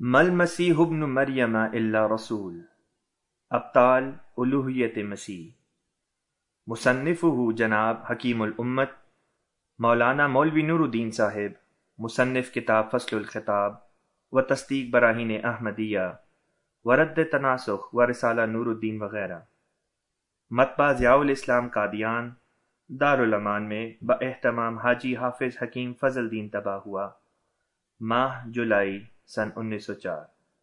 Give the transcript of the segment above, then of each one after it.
مل مسیح ابن مریم الا رسول، ابطال الوہیت مسیح۔ مصنفہ جناب حکیم الامت مولانا مولوی نور الدین صاحب، مصنف کتاب فصل الخطاب و تصدیق براہین احمدیہ و رد تناسخ و رسالہ نور الدین وغیرہ، مطبع ضیاء الاسلام قادیان، دارالامان میں باہتمام حاجی حافظ حکیم فضل دین طبع ہوا، ماہ جولائی سن 1904۔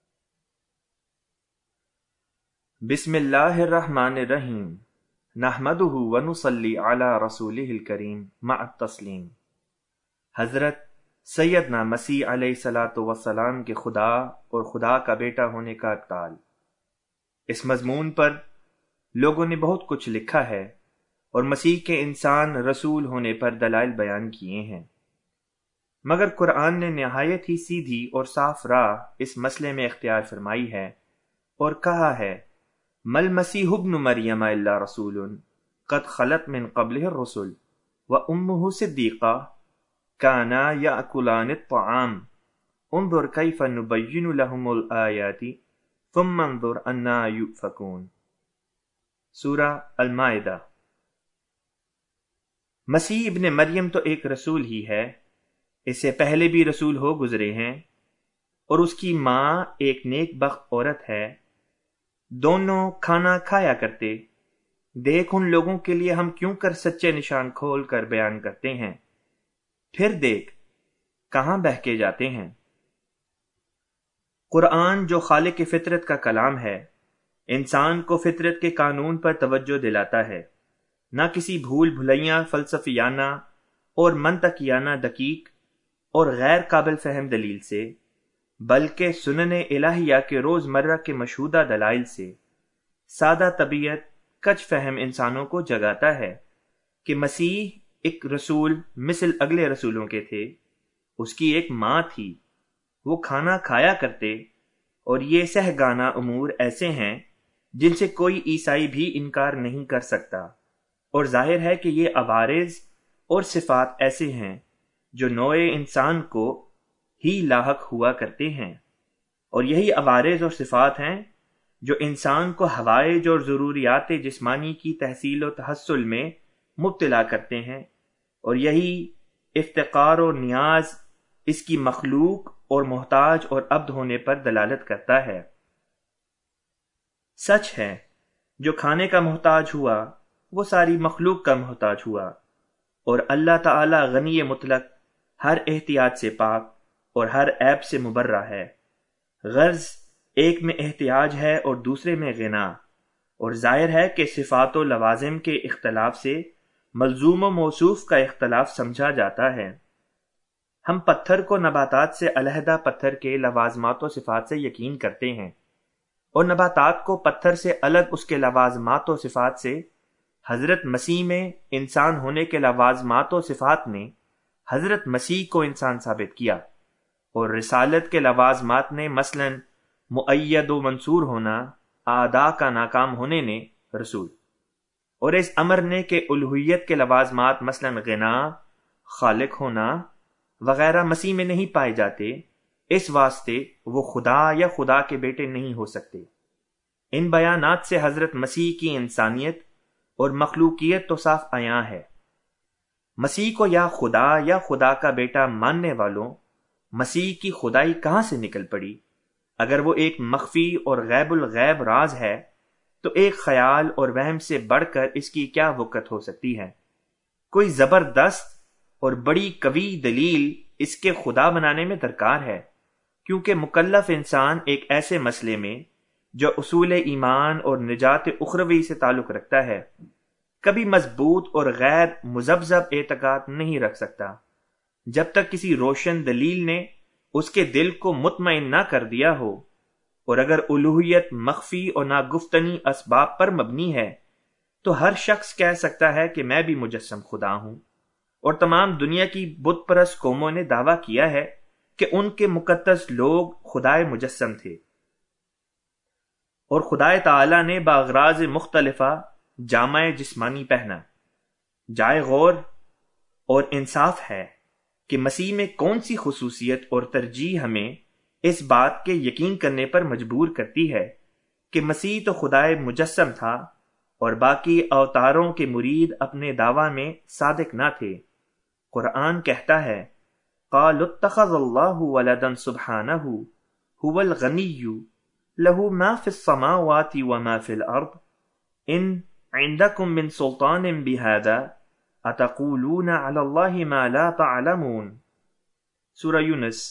بسم اللہ الرحمن الرحیم، نحمدہ ونصلی علی رسولہ الکریم مع التسلیم۔ حضرت سیدنا مسیح علیہ الصلاۃ والسلام کے خدا اور خدا کا بیٹا ہونے کا ابطال۔ اس مضمون پر لوگوں نے بہت کچھ لکھا ہے اور مسیح کے انسان رسول ہونے پر دلائل بیان کیے ہیں، مگر قرآن نے نہایت ہی سیدھی اور صاف راہ اس مسئلے میں اختیار فرمائی ہے اور کہا ہے، مل مسیح ابن مریم الا رسول قد خلت من قبلہ الرسل وامہ صدیقہ کانا یاکلان الطعام انظر کیف نبین لہم الآیات ثم انظر انا یؤفکون۔ سورہ المائدہ۔ مسیح ابن مریم تو ایک رسول ہی ہے، اس سے پہلے بھی رسول ہو گزرے ہیں، اور اس کی ماں ایک نیک بخت عورت ہے۔ دونوں کھانا کھایا کرتے۔ دیکھ ان لوگوں کے لیے ہم کیوں کر سچے نشان کھول کر بیان کرتے ہیں، پھر دیکھ کہاں بہکے جاتے ہیں۔ قرآن جو خالق فطرت کا کلام ہے، انسان کو فطرت کے قانون پر توجہ دلاتا ہے، نہ کسی بھول بھلیاں فلسفیانہ اور منطقیانہ دقیق اور غیر قابل فہم دلیل سے، بلکہ سنن الہیہ کے روزمرہ کے مشہودہ دلائل سے سادہ طبیعت کچ فہم انسانوں کو جگاتا ہے کہ مسیح ایک رسول مثل اگلے رسولوں کے تھے، اس کی ایک ماں تھی، وہ کھانا کھایا کرتے، اور یہ سہگانہ امور ایسے ہیں جن سے کوئی عیسائی بھی انکار نہیں کر سکتا، اور ظاہر ہے کہ یہ عوارض اور صفات ایسے ہیں جو نوع انسان کو ہی لاحق ہوا کرتے ہیں، اور یہی عوارض اور صفات ہیں جو انسان کو حوائج اور ضروریات جسمانی کی تحصیل و تحصل میں مبتلا کرتے ہیں، اور یہی افتقار و نیاز اس کی مخلوق اور محتاج اور عبد ہونے پر دلالت کرتا ہے۔ سچ ہے، جو کھانے کا محتاج ہوا وہ ساری مخلوق کا محتاج ہوا، اور اللہ تعالی غنی مطلق ہر احتیاج سے پاک اور ہر عیب سے مبرہ ہے۔ غرض ایک میں احتیاج ہے اور دوسرے میں غنا، اور ظاہر ہے کہ صفات و لوازم کے اختلاف سے ملزوم و موصوف کا اختلاف سمجھا جاتا ہے۔ ہم پتھر کو نباتات سے علیحدہ پتھر کے لوازمات و صفات سے یقین کرتے ہیں، اور نباتات کو پتھر سے الگ اس کے لوازمات و صفات سے۔ حضرت مسیح میں انسان ہونے کے لوازمات و صفات نے حضرت مسیح کو انسان ثابت کیا، اور رسالت کے لوازمات نے مثلاً مؤید و منصور ہونا، اعداء کا ناکام ہونے نے رسول، اور اس امر نے کہ الوہیت کے لوازمات مثلاً غنا، خالق ہونا وغیرہ مسیح میں نہیں پائے جاتے، اس واسطے وہ خدا یا خدا کے بیٹے نہیں ہو سکتے۔ ان بیانات سے حضرت مسیح کی انسانیت اور مخلوقیت تو صاف عیاں ہے۔ مسیح کو یا خدا کا بیٹا ماننے والوں، مسیح کی خدائی کہاں سے نکل پڑی؟ اگر وہ ایک مخفی اور غیب الغیب راز ہے تو ایک خیال اور وہم سے بڑھ کر اس کی کیا وقت ہو سکتی ہے؟ کوئی زبردست اور بڑی قوی دلیل اس کے خدا بنانے میں درکار ہے، کیونکہ مکلف انسان ایک ایسے مسئلے میں جو اصول ایمان اور نجات اخروی سے تعلق رکھتا ہے، کبھی مضبوط اور غیر مذبذب اعتقاد نہیں رکھ سکتا جب تک کسی روشن دلیل نے اس کے دل کو مطمئن نہ کر دیا ہو۔ اور اگر الوہیت مخفی اور ناگفتنی اسباب پر مبنی ہے تو ہر شخص کہہ سکتا ہے کہ میں بھی مجسم خدا ہوں، اور تمام دنیا کی بت پرست قوموں نے دعویٰ کیا ہے کہ ان کے مقدس لوگ خدائے مجسم تھے، اور خدائے تعالی نے باغراض مختلفہ جامع جسمانی پہنا۔ جائے غور اور انصاف ہے کہ مسیح میں کون سی خصوصیت اور ترجیح ہمیں اس بات کے یقین کرنے پر مجبور کرتی ہے کہ مسیح تو خدائے مجسم تھا اور باقی اوتاروں کے مرید اپنے دعویٰ میں صادق نہ تھے۔ قرآن کہتا ہے قالوا اتخذ اللہ ولدا سبحانہ هو الغنی له ما في السماوات وما في الارض ان عندكم من سلطان بهذا اتقولون على اللہ ما لا تعلمون۔ سورہ یونس۔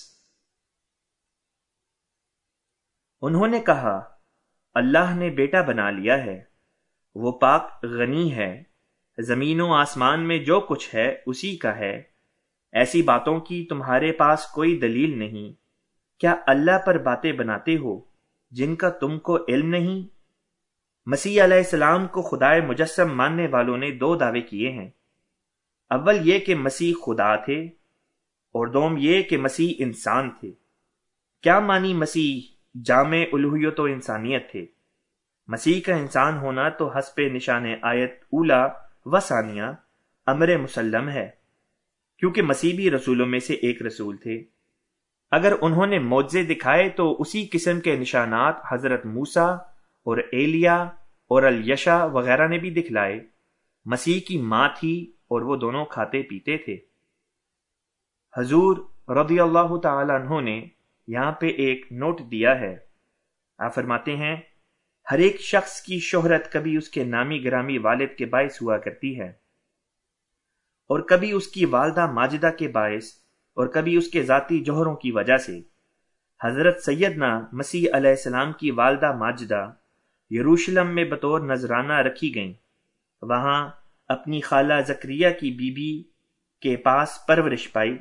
انہوں نے کہا اللہ نے بیٹا بنا لیا ہے، وہ پاک غنی ہے، زمین و آسمان میں جو کچھ ہے اسی کا ہے، ایسی باتوں کی تمہارے پاس کوئی دلیل نہیں، کیا اللہ پر باتیں بناتے ہو جن کا تم کو علم نہیں؟ مسیح علیہ السلام کو خدائے مجسم ماننے والوں نے دو دعوے کیے ہیں، اول یہ کہ مسیح خدا تھے اور دوم یہ کہ مسیح انسان تھے۔ کیا مانی مسیح جامع الوہیت و انسانیت تھے؟ مسیح کا انسان ہونا تو حسب نشان آیت اولا و ثانیہ امر مسلم ہے، کیونکہ مسیح بھی رسولوں میں سے ایک رسول تھے۔ اگر انہوں نے معجزے دکھائے تو اسی قسم کے نشانات حضرت موسیٰ اور ایلیا اور الیشع وغیرہ نے بھی دکھلائے۔ مسیح کی ماں تھی اور وہ دونوں کھاتے پیتے تھے۔ حضور رضی اللہ تعالی عنہ نے یہاں پہ ایک نوٹ دیا ہے۔ آپ فرماتے ہیں ہر ایک شخص کی شہرت کبھی اس کے نامی گرامی والد کے باعث ہوا کرتی ہے، اور کبھی اس کی والدہ ماجدہ کے باعث، اور کبھی اس کے ذاتی جوہروں کی وجہ سے۔ حضرت سیدنا مسیح علیہ السلام کی والدہ ماجدہ یروشلم میں بطور نذرانہ رکھی گئیں، وہاں اپنی خالہ زکریا کی بیوی کے پاس پرورش پائی۔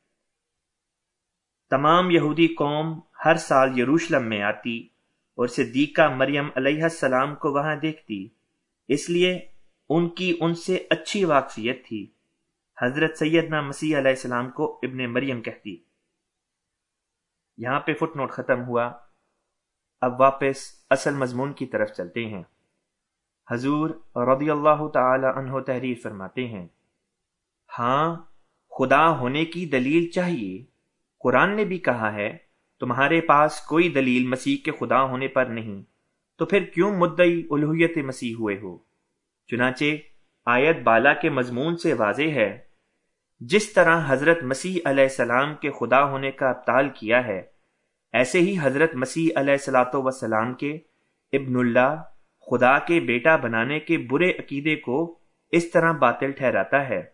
تمام یہودی قوم ہر سال یروشلم میں آتی اور صدیقہ مریم علیہ السلام کو وہاں دیکھتی، اس لیے ان کی ان سے اچھی واقفیت تھی۔ حضرت سیدنا مسیح علیہ السلام کو ابن مریم کہتی۔ یہاں پہ فٹ نوٹ ختم ہوا، اب واپس اصل مضمون کی طرف چلتے ہیں۔ حضور رضی اللہ تعالی عنہ تحریر فرماتے ہیں ہاں خدا ہونے کی دلیل چاہیے۔ قرآن نے بھی کہا ہے تمہارے پاس کوئی دلیل مسیح کے خدا ہونے پر نہیں، تو پھر کیوں مدعی الوہیت مسیح ہوئے ہو؟ چنانچہ آیت بالا کے مضمون سے واضح ہے، جس طرح حضرت مسیح علیہ السلام کے خدا ہونے کا ابطال کیا ہے، ایسے ہی حضرت مسیح علیہ الصلوۃ والسلام کے ابن اللہ، خدا کے بیٹا بنانے کے برے عقیدے کو اس طرح باطل ٹھہراتا ہے۔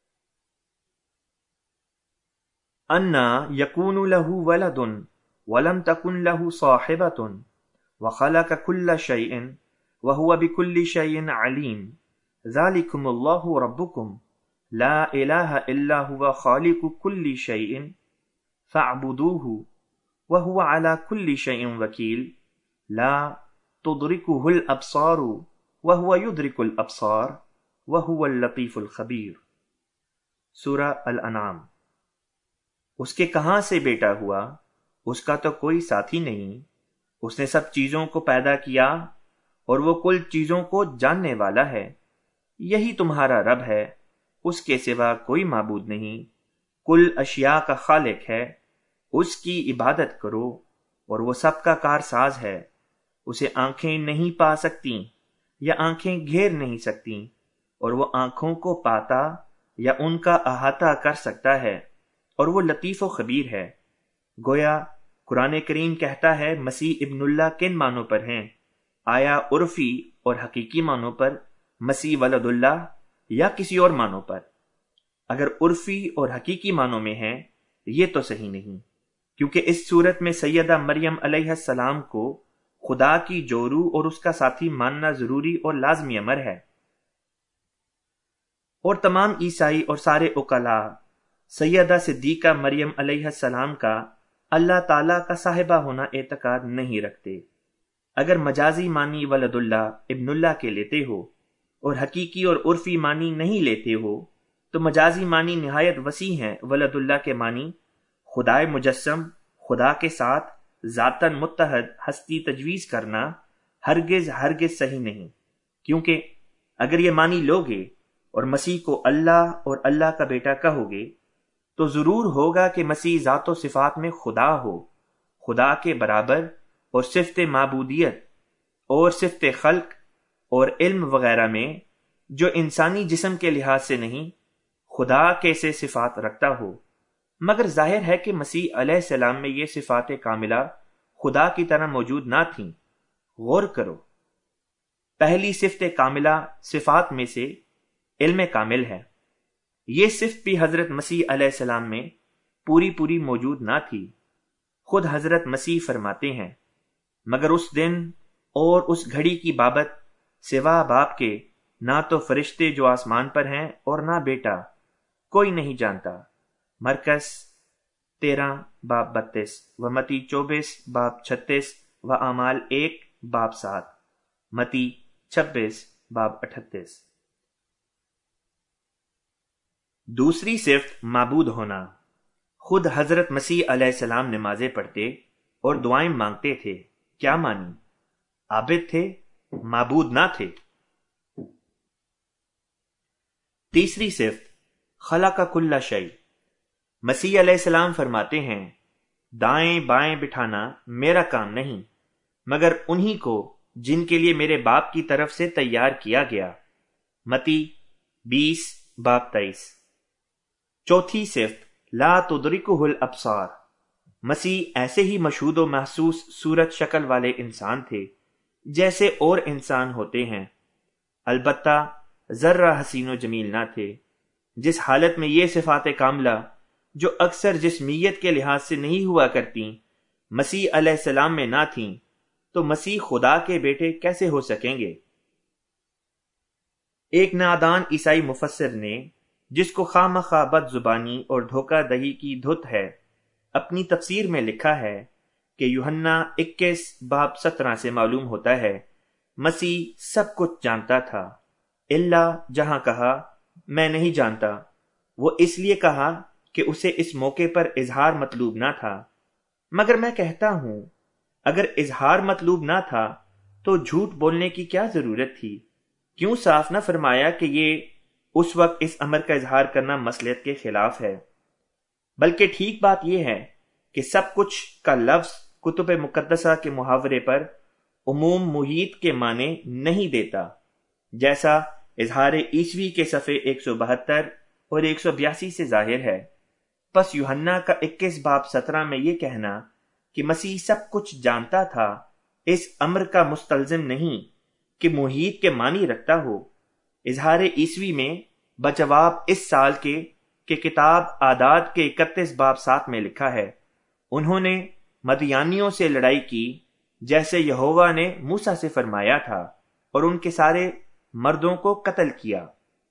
انا یکون لہ ولد ولم تکن لہ صاحبۃ وخلق کل شیء وہو بکل شیء علیم ذالکم اللہ ربکم لا الہ الا هو خالق کل شیء فاعبدوہ وہو علی کل شیء وکیل لا تدرکہ الابصار وہو یدرک الابصار وہو اللطیف الخبیر۔ سورہ الانعام۔ اس کے کہاں سے بیٹا ہوا؟ اس کا تو کوئی ساتھی نہیں، اس نے سب چیزوں کو پیدا کیا اور وہ کل چیزوں کو جاننے والا ہے۔ یہی تمہارا رب ہے، اس کے سوا کوئی معبود نہیں، کل اشیاء کا خالق ہے، اس کی عبادت کرو، اور وہ سب کا کارساز ہے۔ اسے آنکھیں نہیں پا سکتیں یا آنکھیں گھیر نہیں سکتیں، اور وہ آنکھوں کو پاتا یا ان کا احاطہ کر سکتا ہے، اور وہ لطیف و خبیر ہے۔ گویا قرآن کریم کہتا ہے مسیح ابن اللہ کن معنوں پر ہیں؟ آیا عرفی اور حقیقی معنوں پر مسیح ولد اللہ یا کسی اور معنوں پر؟ اگر عرفی اور حقیقی معنوں میں ہیں یہ تو صحیح نہیں، کیونکہ اس صورت میں سیدہ مریم علیہ السلام کو خدا کی جورو اور اس کا ساتھی ماننا ضروری اور لازمی امر ہے۔ اور تمام عیسائی اور سارے عقلاء سیدہ صدیقہ مریم علیہ السلام کا اللہ تعالیٰ کا صاحبہ ہونا اعتقاد نہیں رکھتے۔ اگر مجازی معنی ولد اللہ ابن اللہ کے لیتے ہو اور حقیقی اور عرفی معنی نہیں لیتے ہو تو مجازی معنی نہایت وسیع ہیں۔ ولد اللہ کے معنی خدائے مجسم، خدا کے ساتھ ذاتاً متحد ہستی تجویز کرنا ہرگز صحیح نہیں، کیونکہ اگر یہ معنی لوگے اور مسیح کو اللہ اور اللہ کا بیٹا کہو گے تو ضرور ہوگا کہ مسیح ذات و صفات میں خدا ہو، خدا کے برابر اور صفت معبودیت اور صفت خلق اور علم وغیرہ میں جو انسانی جسم کے لحاظ سے نہیں خدا کیسے صفات رکھتا ہو، مگر ظاہر ہے کہ مسیح علیہ السلام میں یہ صفات کاملہ خدا کی طرح موجود نہ تھیں۔ غور کرو، پہلی صفت کاملہ صفات میں سے علم کامل ہے۔ یہ صفت بھی حضرت مسیح علیہ السلام میں پوری موجود نہ تھی۔ خود حضرت مسیح فرماتے ہیں، مگر اس دن اور اس گھڑی کی بابت سوا باپ کے نہ تو فرشتے جو آسمان پر ہیں اور نہ بیٹا کوئی نہیں جانتا۔ مرکز 13 باب 32 و متی 24 باب 36 و اعمال 1 باب 7، متی 26 باب 38۔ دوسری صفت معبود ہونا۔ خود حضرت مسیح علیہ السلام نمازیں پڑھتے اور دعائیں مانگتے تھے، کیا مانی؟ عابد تھے، معبود نہ تھے۔ تیسری صفت خلق کل شیء۔ مسیح علیہ السلام فرماتے ہیں، دائیں بائیں بٹھانا میرا کام نہیں، مگر انہی کو جن کے لیے میرے باپ کی طرف سے تیار کیا گیا۔ متی 20 باب 23۔ چوتھی صفت لا تدرکہ الابصار۔ مسیح ایسے ہی مشہود و محسوس صورت شکل والے انسان تھے جیسے اور انسان ہوتے ہیں، البتہ ذرہ حسین و جمیل نہ تھے۔ جس حالت میں یہ صفات کاملہ جو اکثر جسمیت کے لحاظ سے نہیں ہوا کرتی مسیح علیہ السلام میں نہ تھیں، تو مسیح خدا کے بیٹے کیسے ہو سکیں گے؟ ایک نادان عیسائی مفسر نے، جس کو خواہ بد زبانی اور دھوکہ دہی کی دھت ہے، اپنی تفسیر میں لکھا ہے کہ یوحنا 21 باب 17 سے معلوم ہوتا ہے مسیح سب کچھ جانتا تھا، الا جہاں کہا میں نہیں جانتا، وہ اس لیے کہا کہ اسے اس موقع پر اظہار مطلوب نہ تھا۔ مگر میں کہتا ہوں، اگر اظہار مطلوب نہ تھا تو جھوٹ بولنے کی کیا ضرورت تھی؟ کیوں صاف نہ فرمایا کہ یہ اس وقت اس امر کا اظہار کرنا مصلحت کے خلاف ہے؟ بلکہ ٹھیک بات یہ ہے کہ سب کچھ کا لفظ کتب مقدسہ کے محاورے پر عموم محیط کے معنی نہیں دیتا، جیسا اظہار عیسوی کے صفحے 172 اور 182 سے ظاہر ہے۔ پس یوحنا کا 21 باب 17 میں یہ کہنا کہ مسیح سب کچھ جانتا تھا اس امر کا مستلزم نہیں کہ محیط کے معنی رکھتا ہو۔ اظہار عیسوی میں بجواب اس سال کے کہ کتاب اعداد کے 31 باب 7 میں لکھا ہے، انہوں نے مدیانیوں سے لڑائی کی جیسے یہوہ نے موسیٰ سے فرمایا تھا، اور ان کے سارے مردوں کو قتل کیا۔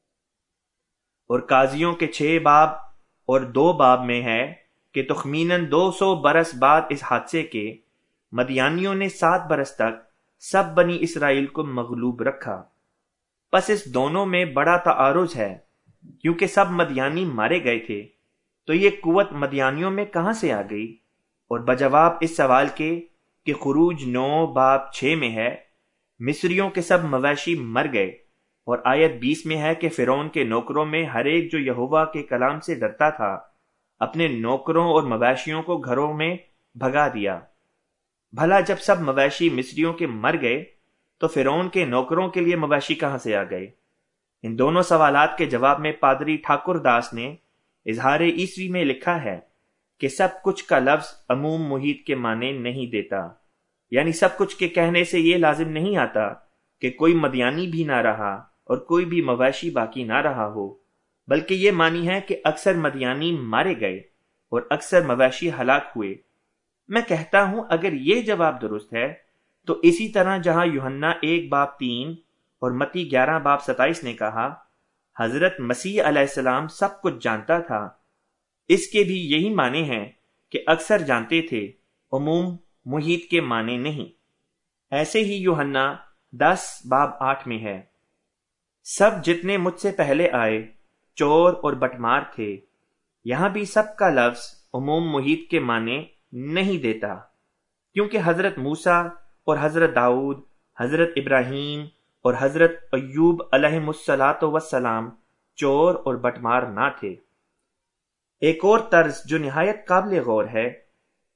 اور قاضیوں کے 6 باب اور 2 باب میں ہے کہ تخمیناً 200 برس بعد اس حادثے کے مدیانیوں نے 7 برس تک سب بنی اسرائیل کو مغلوب رکھا۔ پس اس دونوں میں بڑا تعارض ہے، کیونکہ سب مدیانی مارے گئے تھے، تو یہ قوت مدیانیوں میں کہاں سے آ گئی؟ اور بجواب اس سوال کے کہ خروج 9 باب 6 میں ہے، مصریوں کے سب مویشی مر گئے، اور آیت 20 میں ہے کہ فرعون کے نوکروں میں ہر ایک جو یہوہ کے کلام سے ڈرتا تھا اپنے نوکروں اور مویشیوں کو گھروں میں بھگا دیا۔ بھلا جب سب مویشی مصریوں کے مر گئے تو فرعون کے نوکروں کے لیے مویشی کہاں سے آ گئے؟ ان دونوں سوالات کے جواب میں پادری ٹھاکر داس نے اظہار عیسوی میں لکھا ہے کہ سب کچھ کا لفظ عموم محیط کے معنی نہیں دیتا، یعنی سب کچھ کے کہنے سے یہ لازم نہیں آتا کہ کوئی مدیانی بھی نہ رہا اور کوئی بھی مویشی باقی نہ رہا ہو، بلکہ یہ معنی ہے کہ اکثر مدیانی مارے گئے اور اکثر مویشی ہلاک ہوئے۔ میں کہتا ہوں اگر یہ جواب درست ہے تو اسی طرح جہاں یوحنا 1 باب 3 اور متی 11 باب 27 نے کہا حضرت مسیح علیہ السلام سب کچھ جانتا تھا، اس کے بھی یہی معنی ہیں کہ اکثر جانتے تھے، عموم محیط کے معنی نہیں۔ ایسے ہی یوحنا 10 باب 8 میں ہے، سب جتنے مجھ سے پہلے آئے چور اور بٹمار تھے۔ یہاں بھی سب کا لفظ عموم محیط کے معنی نہیں دیتا، کیونکہ حضرت موسیٰ اور حضرت داؤد، حضرت ابراہیم اور حضرت ایوب علیہم السلام چور اور بٹمار نہ تھے۔ ایک اور طرز جو نہایت قابل غور ہے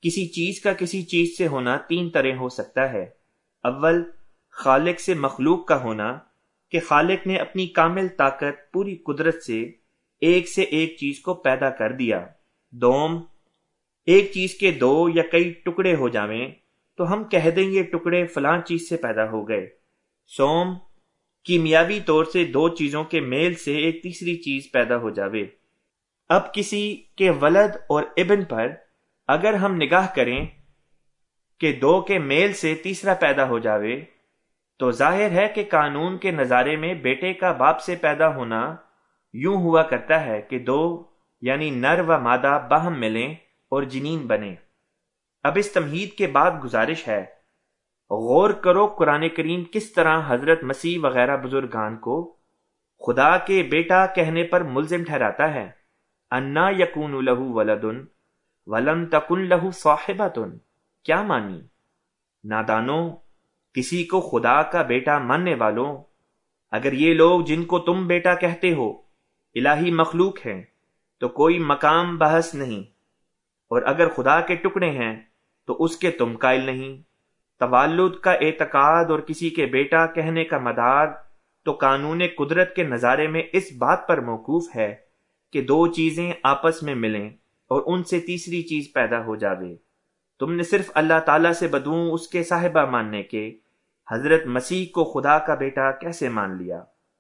کسی چیز کا کسی چیز سے ہونا 3 طرح ہو سکتا ہے۔ اول، خالق سے مخلوق کا ہونا کہ خالق نے اپنی کامل طاقت پوری قدرت سے ایک چیز کو پیدا کر دیا۔ دوم، ایک چیز کے 2 یا کئی ٹکڑے ہو جاویں تو ہم کہہ دیں یہ ٹکڑے فلاں چیز سے پیدا ہو گئے۔ سوم، کیمیاوی طور سے 2 چیزوں کے میل سے ایک تیسری چیز پیدا ہو جاوے۔ اب کسی کے ولد اور ابن پر اگر ہم نگاہ کریں کہ 2 کے میل سے تیسرا پیدا ہو جاوے تو ظاہر ہے کہ قانون کے نظارے میں بیٹے کا باپ سے پیدا ہونا یوں ہوا کرتا ہے کہ 2 یعنی نر و مادہ باہم ملیں اور جنین بنے۔ اب اس تمہید کے بعد گزارش ہے، غور کرو قرآن کریم کس طرح حضرت مسیح وغیرہ بزرگان کو خدا کے بیٹا کہنے پر ملزم ٹھہراتا ہے۔ انا یکون لہ ولد ولم تکن لہ صاحبۃ، کیا مانی؟ نادانوں، کسی کو خدا کا بیٹا ماننے والوں، اگر یہ لوگ جن کو تم بیٹا کہتے ہو الہی مخلوق ہیں تو کوئی مقام بحث نہیں، اور اگر خدا کے ٹکڑے ہیں تو اس کے تم قائل نہیں۔ توالد کا اعتقاد اور کسی کے بیٹا کہنے کا مدار تو قانون قدرت کے نظارے میں اس بات پر موقوف ہے کہ 2 چیزیں آپس میں ملیں اور ان سے تیسری چیز پیدا ہو جاوے۔ تم نے صرف اللہ تعالیٰ سے بدوں اس کے صاحبہ ماننے کے حضرت مسیح کو خدا کا بیٹا کیسے مان لیا؟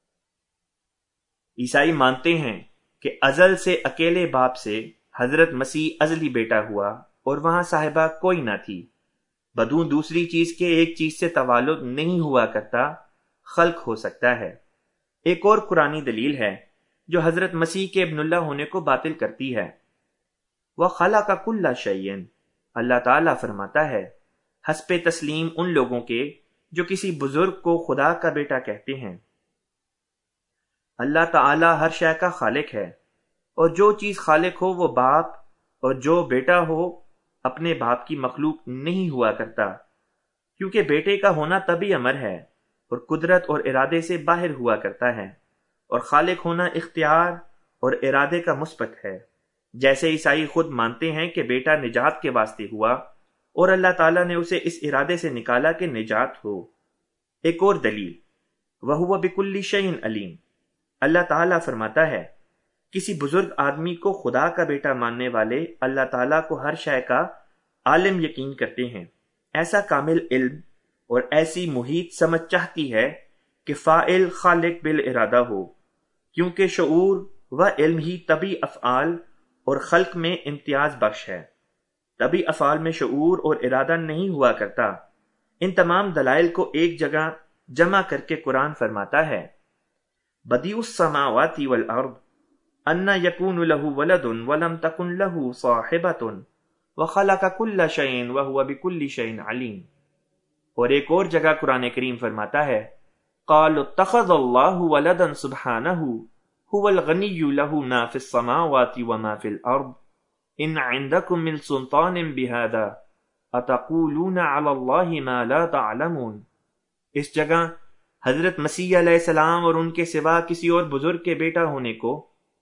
عیسائی مانتے ہیں کہ ازل سے اکیلے باپ سے حضرت مسیح ازلی بیٹا ہوا اور وہاں صاحبہ کوئی نہ تھی۔ بدوں دوسری چیز کے ایک چیز سے توالد نہیں ہوا کرتا، خلق ہو سکتا ہے۔ ایک اور قرآنی دلیل ہے جو حضرت مسیح کے ابن اللہ ہونے کو باطل کرتی ہے۔ وَخَلَقَ كُلَّ شَيْءٍ، اللہ تعالیٰ فرماتا ہے حسب تسلیم ان لوگوں کے جو کسی بزرگ کو خدا کا بیٹا کہتے ہیں۔ اللہ تعالیٰ ہر شے کا خالق ہے، اور جو چیز خالق ہو وہ باپ، اور جو بیٹا ہو اپنے باپ کی مخلوق نہیں ہوا کرتا، کیونکہ بیٹے کا ہونا طبی امر ہے اور قدرت اور ارادے سے باہر ہوا کرتا ہے، اور خالق ہونا اختیار اور ارادے کا مثبت ہے۔ جیسے عیسائی خود مانتے ہیں کہ بیٹا نجات کے واسطے ہوا اور اللہ تعالیٰ نے اسے اس ارادے سے نکالا کہ نجات ہو۔ ایک اور دلیل، وَهُوَ بِكُلِّ شَيْءٍ عَلِيمٌ، اللہ تعالیٰ فرماتا ہے کسی بزرگ آدمی کو خدا کا بیٹا ماننے والے اللہ تعالیٰ کو ہر شے کا عالم یقین کرتے ہیں۔ ایسا کامل علم اور ایسی محیط سمجھ چاہتی ہے کہ فاعل خالق بالارادہ ہو، کیونکہ شعور و علم ہی طبی افعال اور خلق میں امتیاز بخش ہے۔ طبی افعال میں شعور اور ارادہ نہیں ہوا کرتا۔ ان تمام دلائل کو ایک جگہ جمع کر کے قرآن فرماتا ہے بدیع السماوات والارض انا یکون لہ ولد ولم تکن لہ صاحبۃ وخلق کل شیء وہو بکل شیء علیم۔ اور ایک اور جگہ قرآن کریم فرماتا ہے قالوا اتخذ اللہ ولدا سبحانہ هو الغنی لہ ما فی السماوات وما فی الارض ان عندکم من سلطان بہذا اتقولون علی اللہ ما لا تعلمون۔ اس جگہ حضرت مسیح علیہ السلام اور ان کے سوا کسی اور بزرگ کے بیٹا ہونے کو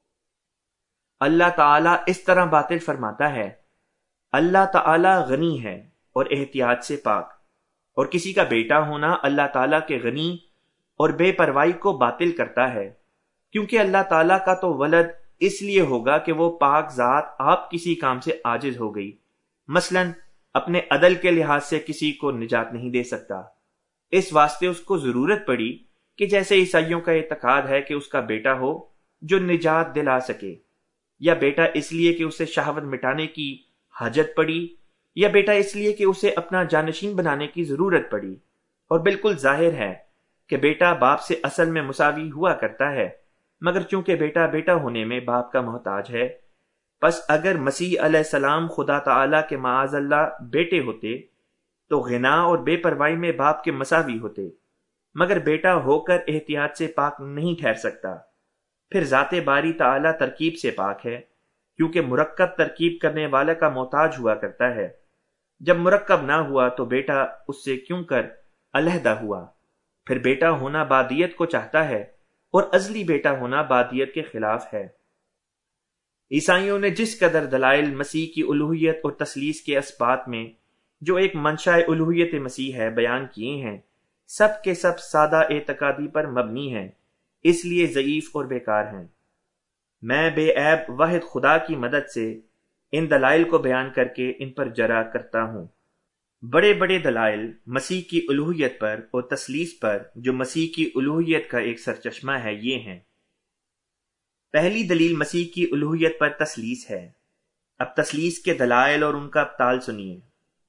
اللہ تعالیٰ اس طرح باطل فرماتا ہے۔ اللہ تعالیٰ غنی ہے اور احتیاط سے پاک، اور کسی کا بیٹا ہونا اللہ تعالیٰ کے غنی اور بے پرواہی کو باطل کرتا ہے، کیونکہ اللہ تعالیٰ کا تو ولد اس لیے ہوگا کہ وہ پاک ذات آپ کسی کام سے عاجز ہو گئی، مثلا اپنے عدل کے لحاظ سے کسی کو نجات نہیں دے سکتا، اس واسطے اس کو ضرورت پڑی کہ جیسے عیسائیوں کا اعتقاد ہے کہ اس کا بیٹا ہو جو نجات دلا سکے، یا بیٹا اس لیے کہ اسے شہوت مٹانے کی حاجت پڑی، یا بیٹا اس لیے کہ اسے اپنا جانشین بنانے کی ضرورت پڑی۔ اور بالکل ظاہر ہے کہ بیٹا باپ سے اصل میں مساوی ہوا کرتا ہے، مگر چونکہ بیٹا بیٹا ہونے میں باپ کا محتاج ہے، پس اگر مسیح علیہ السلام خدا تعالیٰ کے معاذ اللہ بیٹے ہوتے تو غنا اور بے پرواہی میں باپ کے مساوی ہوتے، مگر بیٹا ہو کر احتیاط سے پاک نہیں ٹھہر سکتا۔ پھر ذات باری تعالیٰ ترکیب سے پاک ہے، کیونکہ مرکب ترکیب کرنے والا کا محتاج ہوا کرتا ہے۔ جب مرکب نہ ہوا تو بیٹا اس سے کیوں کر علیحدہ ہوا۔ پھر بیٹا ہونا بادیت کو چاہتا ہے اور ازلی بیٹا ہونا بادیت کے خلاف ہے۔ عیسائیوں نے جس قدر دلائل مسیح کی الوہیت اور تثلیث کے اسبات میں جو ایک منشاء الوہیت مسیح ہے بیان کیے ہیں، سب کے سب سادہ اعتقادی پر مبنی ہیں، اس لیے ضعیف اور بیکار ہیں۔ میں بے عیب واحد خدا کی مدد سے ان دلائل کو بیان کر کے ان پر جرا کرتا ہوں۔ بڑے بڑے دلائل مسیح کی الوہیت پر اور تثلیث پر جو مسیح کی الوہیت کا ایک سرچشمہ ہے یہ ہیں۔ پہلی دلیل مسیح کی الوہیت پر تثلیث ہے۔ اب تثلیث کے دلائل اور ان کا ابطال سنیے۔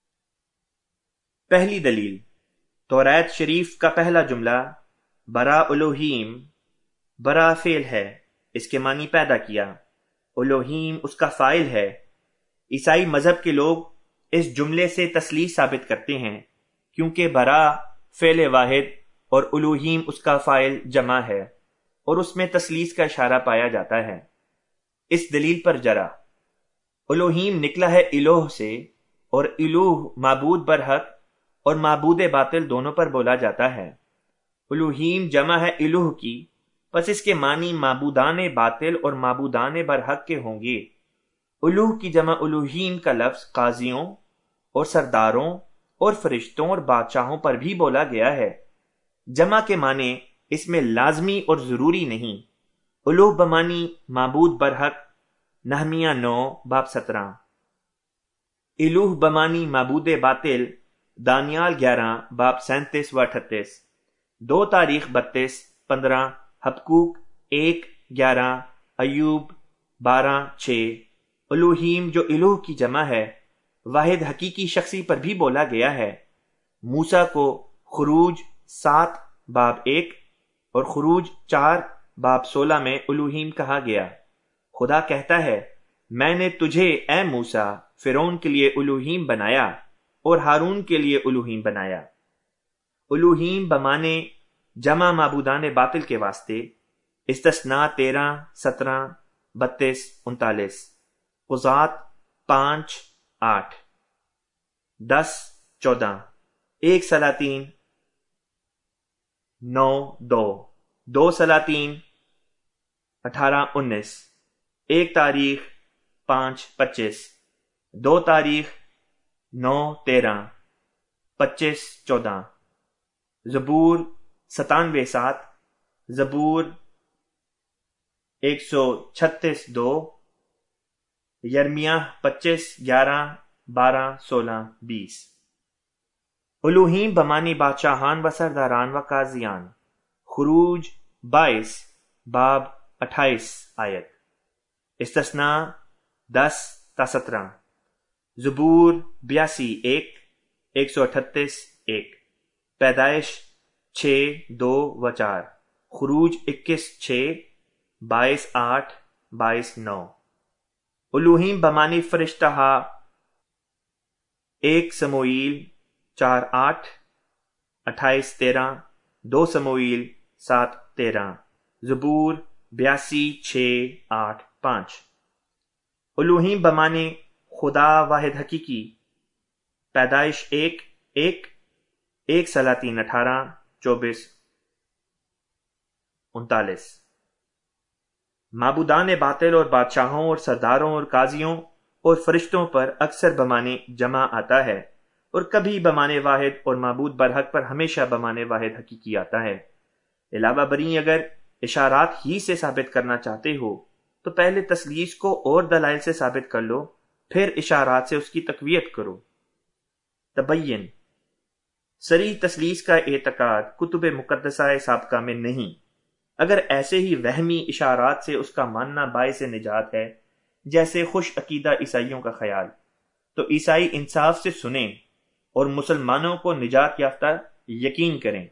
پہلی دلیل، توریت شریف کا پہلا جملہ برا الوہیم، برا فعل ہے، اس کے معنی پیدا کیا، الوہیم اس کا فاعل ہے۔ عیسائی مذہب کے لوگ اس جملے سے تثلیث ثابت کرتے ہیں کیونکہ برا فعل واحد اور الوہیم اس کا فاعل جمع ہے اور اس میں تثلیث کا اشارہ پایا جاتا ہے۔ اس دلیل پر جرا، الوہیم نکلا ہے الوہ سے، اور الوہ معبود برحق اور معبود باطل دونوں پر بولا جاتا ہے۔ الوہیم جمع ہے الوہ کی، پس اس کے معنی معبودان باطل اور معبودان برحق کے ہوں گے۔ الوہ کی جمع الوہیم کا لفظ قاضیوں اور سرداروں اور فرشتوں اور بادشاہوں پر بھی بولا گیا ہے۔ جمع کے معنی اس میں لازمی اور ضروری نہیں۔ الوہ بمانی معبود برحق، نحمیہ 9 باب 17۔ الوہ بمانی معبود باطل، دانیال 11 باب 37 و 38۔ 2 تاریخ 32 15، حبقوق 1 11، ایوب 12 6۔ الوہیم جو الوہ کی جمع ہے واحد حقیقی شخصی پر بھی بولا گیا ہے۔ موسیٰ کو خروج 7 باب 1 اور خروج 4 باب 16 میں الوہیم کہا گیا۔ خدا کہتا ہے، میں نے تجھے اے موسیٰ فرعون کے لیے الوہیم بنایا اور ہارون کے لیے الوہیم بنایا۔ الوہیم بمانے جمع معبودان باطل کے واسطے، استثناء 13 17 32 39، قضات 5 8، 10 14، 1 سلاطین 9 2، 2 سلاطین 18 19، 1 تاریخ 5 25، 2 تاریخ 9 13، 25 14، زبور 97 7، زبور 136 2، یرمیہ 25 11 12 16 20۔ الوہیم بمانی بادشاہان و سرداران و قاضیان، خروج 22 باب 28 آیت، استثناء 10 تا 17، زبور 82 1 138 1، پیدائش 6 2 و 4، خروج 21 6 22 8 22 9۔ الوہیم بمانی فرشتہ 1 سموئیل 4 8 28 13، 2 سموئیل 7 13، زبور 82 6 8 5۔ الوہیم بمانی خدا واحد حقیقی، پیدائش 1 1 1 سلاطین 18 24 39۔ معبودان باطل اور بادشاہوں اور سرداروں اور قاضیوں اور فرشتوں پر اکثر بمانے جمع آتا ہے، اور کبھی بمانے واحد اور معبود برحق پر ہمیشہ بمانے واحد حقیقی آتا ہے۔ علاوہ بری اگر اشارات ہی سے ثابت کرنا چاہتے ہو تو پہلے تثلیث کو اور دلائل سے ثابت کر لو، پھر اشارات سے اس کی تقویت کرو۔ تبین، صریح تثلیث کا اعتقاد کتب مقدسہ سابقہ میں نہیں۔ اگر ایسے ہی وہمی اشارات سے اس کا ماننا باعث نجات ہے جیسے خوش عقیدہ عیسائیوں کا خیال، تو عیسائی انصاف سے سنیں اور مسلمانوں کو نجات یافتہ یقین کریں۔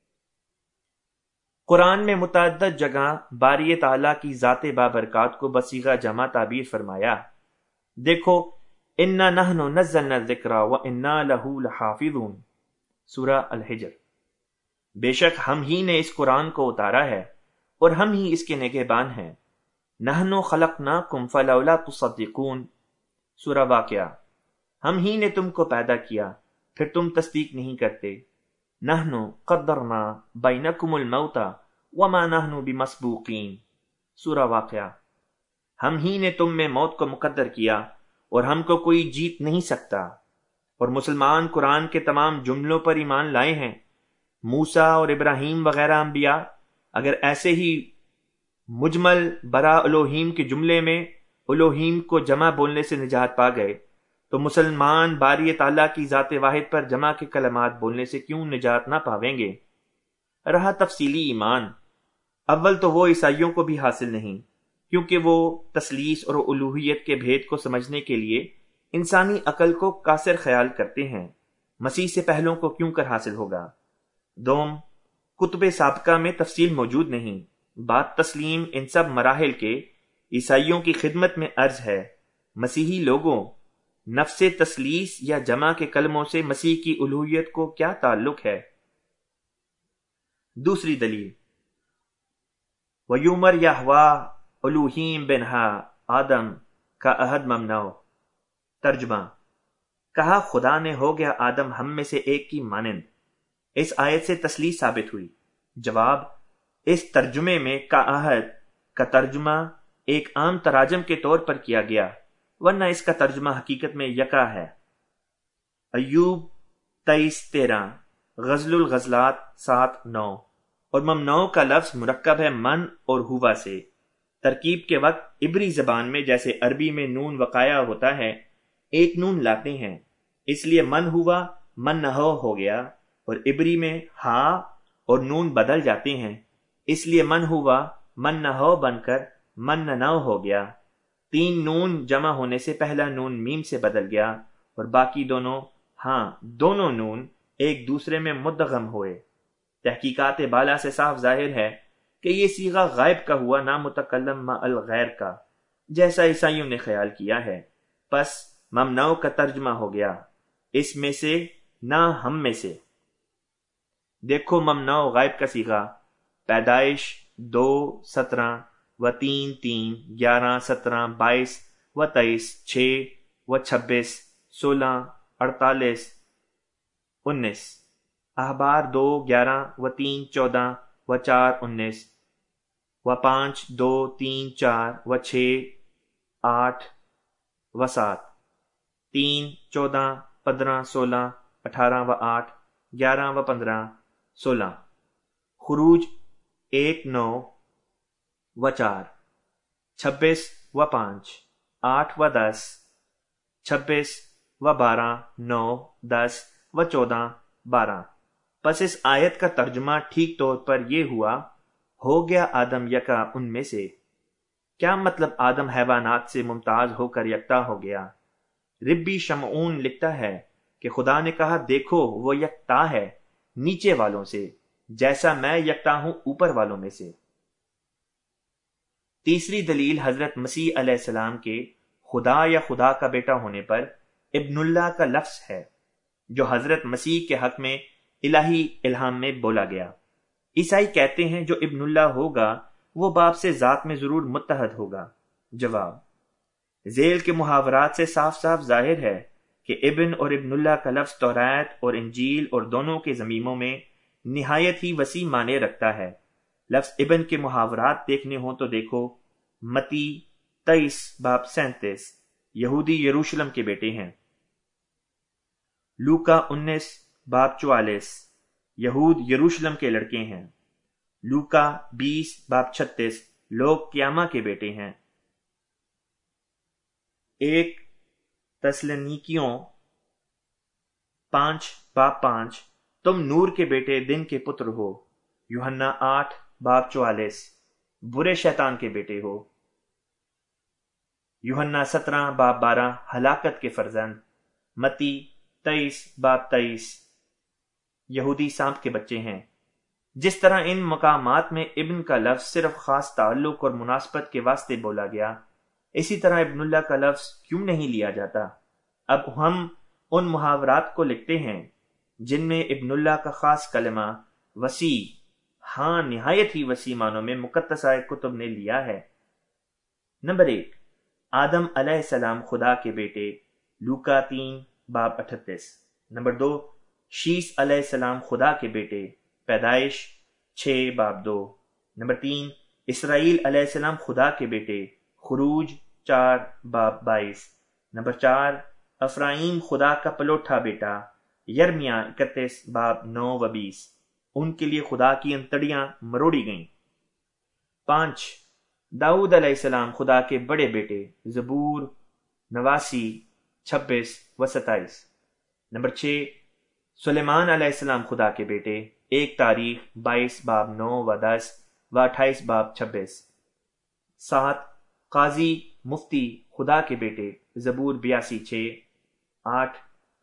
قرآن میں متعدد جگہ باری تعالیٰ کی ذات بابرکات کو بصیغہ جمع تعبیر فرمایا۔ دیکھو، انا نحن نزلنا الذکر وانا لہ لحافظون، سورہ الحجر۔ بے شک ہم ہی نے اس قرآن کو اتارا ہے اور ہم ہی اس کے نگہبان ہیں۔ نحن خلقناکم فلولا تصدقون، سورہ واقعہ۔ ہم ہی نے تم کو پیدا کیا، پھر تم تصدیق نہیں کرتے۔ نحن قدرنا بینکم الموت وما نحن بمسبوقین، سورہ واقعہ۔ ہم ہی نے تم میں موت کو مقدر کیا اور ہم کو کوئی جیت نہیں سکتا۔ اور مسلمان قرآن کے تمام جملوں پر ایمان لائے ہیں۔ موسیٰ اور ابراہیم وغیرہ انبیاء اگر ایسے ہی مجمل برا الوہیم کے جملے میں الوہیم کو جمع بولنے سے نجات پا گئے تو مسلمان باری تعالیٰ کی ذات واحد پر جمع کے کلمات بولنے سے کیوں نجات نہ پاویں گے؟ رہا تفصیلی ایمان، اول تو وہ عیسائیوں کو بھی حاصل نہیں، کیونکہ وہ تثلیث اور الوہیت کے بھید کو سمجھنے کے لیے انسانی عقل کو قاصر خیال کرتے ہیں۔ مسیح سے پہلوں کو کیوں کر حاصل ہوگا؟ دوم، کتب سابقہ میں تفصیل موجود نہیں۔ بات تسلیم ان سب مراحل کے عیسائیوں کی خدمت میں عرض ہے۔ مسیحی لوگوں، نفس تثلیث یا جمع کے کلموں سے مسیح کی الوہیت کو کیا تعلق ہے؟ دوسری دلیل، وَيُمَرْ يَحْوَى الوہیم بنہا آدم کا عہد ممنوع۔ ترجمہ، کہا خدا نے ہو گیا آدم ہم میں سے ایک کی مانند۔ اس آیت سے تثلیث ثابت ہوئی۔ جواب، اس ترجمے میں کا عہد کا ترجمہ ایک عام تراجم کے طور پر کیا گیا، ورنہ اس کا ترجمہ حقیقت میں یکا ہے۔ ایوب 23:13، غزل الغزلات 7:9۔ اور ممنوع کا لفظ مرکب ہے من اور ہوا سے۔ ترکیب کے وقت عبری زبان میں جیسے عربی میں نون وقایا ہوتا ہے، ایک نون لاتے ہیں، اس لیے من ہوا من نہو ہو گیا، اور عبری میں ہا اور نون بدل جاتے ہیں، اس لیے من ہوا من نہو بن کر من ننو ہو گیا۔ تین نون جمع ہونے سے پہلا نون میم سے بدل گیا اور باقی دونوں نون ایک دوسرے میں مدغم ہوئے۔ تحقیقات بالا سے صاف ظاہر ہے کہ یہ صیغہ غائب کا ہوا نامتکلم مع الغیر کا، جیسا عیسائیوں نے خیال کیا ہے۔ پس ممنوع کا ترجمہ ہو گیا اس میں سے نہ ہم میں سے۔ دیکھو ممنوع غائب کا صیغہ پیدائش 2:17 و 3:3 11 17 22 و 23 6 و 26 16 48 19 احبار 2:11 و 3:14 و 4:19 و 5:2 3 4 و 6 8 و 7 3 14 15 16 18 و 8 11 و 15 16 خروج 1:9 و 4 26 و 5 8 و 10 26 و 12 9 10 و 14 12۔ پس اس آیت کا ترجمہ ٹھیک طور پر یہ ہوا، ہو گیا آدم یکا ان میں سے۔ کیا مطلب آدم حیوانات سے ممتاز ہو کر یکتا ہو گیا؟ ربی شمعون لکھتا ہے کہ خدا نے کہا دیکھو وہ یکتا ہے نیچے والوں سے، جیسا میں یکتا ہوں اوپر والوں میں سے۔ تیسری دلیل حضرت مسیح علیہ السلام کے خدا یا خدا کا بیٹا ہونے پر ابن اللہ کا لفظ ہے، جو حضرت مسیح کے حق میں الہی الہام میں بولا گیا۔ عیسائی کہتے ہیں جو ابن اللہ ہوگا وہ باپ سے ذات میں ضرور متحد ہوگا۔ جواب، ذیل کے محاورات سے صاف صاف ظاہر ہے کہ ابن اور ابن اللہ کا لفظ توریت اور انجیل اور دونوں کے ضمیموں میں نہایت ہی وسیع معنی رکھتا ہے۔ لفظ ابن کے محاورات دیکھنے ہوں تو دیکھو متی 23:37، یہودی یروشلم کے بیٹے ہیں۔ لوکا 19:44، یہود یروشلم کے لڑکے ہیں۔ لوکا 20:36، لوگ قیامہ کے بیٹے ہیں۔ 1 تسلنیکیوں 5:5، تم نور کے بیٹے دن کے پتر ہو۔ یوحنا 8:44، برے شیطان کے بیٹے ہو۔ یوحنا 17:12، ہلاکت کے فرزند۔ متی 23:23، یہودی سانپ کے بچے ہیں۔ جس طرح ان مقامات میں ابن کا لفظ صرف خاص تعلق اور مناسبت کے واسطے بولا گیا، اسی طرح ابن اللہ کا لفظ کیوں نہیں لیا جاتا؟ اب ہم ان محاورات کو لکھتے ہیں جن میں ابن اللہ کا خاص کلمہ وسیع، نہایت ہی وسیع معنوں میں مقدسہ کتب نے لیا ہے۔ نمبر 1، آدم علیہ السلام خدا کے بیٹے، لوکا 3:38۔ نمبر 2، شیس علیہ السلام خدا کے بیٹے، پیدائش 6:2۔ نمبر 3، اسرائیل علیہ السلام خدا کے بیٹے، خروج 4 باب 22۔ نمبر 4، افرائیم خدا کا پلوٹھا بیٹا، یرمیہ 31 باب 9 و 20۔ ان کے لیے خدا کی انتڑیاں مروڑی گئیں۔ 5، داؤد علیہ السلام خدا کے بڑے بیٹے، زبور 89 26 و 27۔ نمبر 6، سلیمان علیہ السلام خدا کے بیٹے، 1 تاریخ 22 باب 9 و 10 و 28 باب 26۔ 7، قاضی مفتی خدا کے بیٹے، زبور 82 6۔ 8،